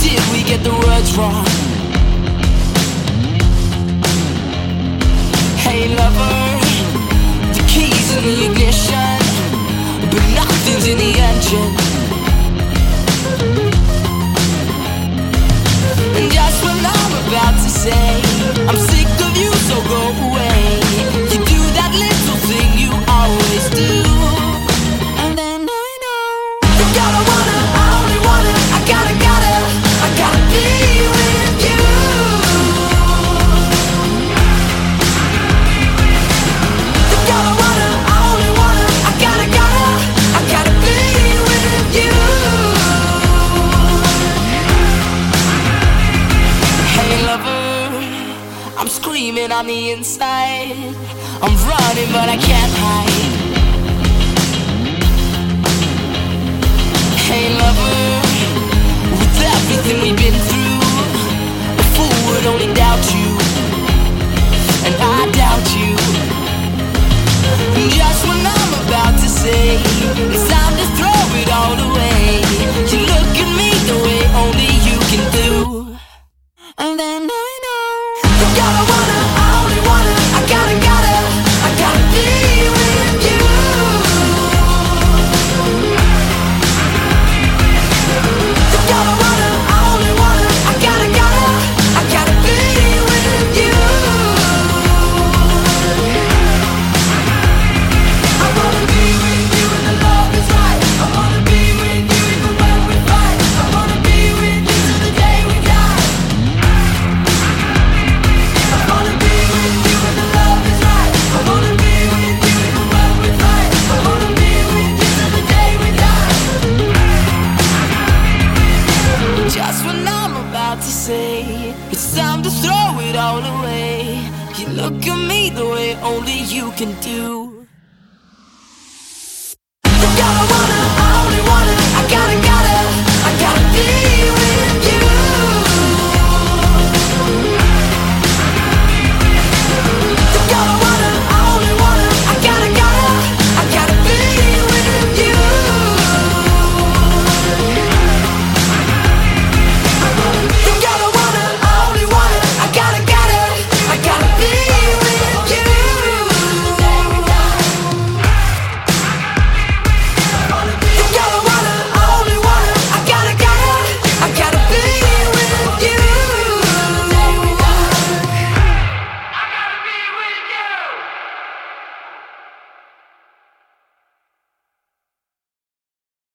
did we get the words wrong? Hey lover, the keys in the ignition, but nothing's in the engine. And just when I'm about to say I'm sick of you, so go away, you do that little thing you always do. And then I know you gotta wanna, I only wanna, I gotta be with you. You gotta wanna, I only wanna, I gotta be with you. Hey lover, I'm screaming on the inside, I'm running but I can't hide. Hey lover, with everything we've been through, a fool would only doubt you, and I doubt you. And just when I'm about to say it's time to throw it all away, you look at me the way only you can do. And then I know you gotta wanna, I only wanna, I gotta be with you. You gotta wanna, I only wanna, I gotta be with you. I wanna be with you when the love is right. I wanna be with you even when we fight. I wanna be with you till the day we die. I wanna be with you when the love is right. I wanna be with you even when we fight. I wanna be with you till the day we die. Just when I'm about to say it's time to throw it all away, you look at me the way only you can do.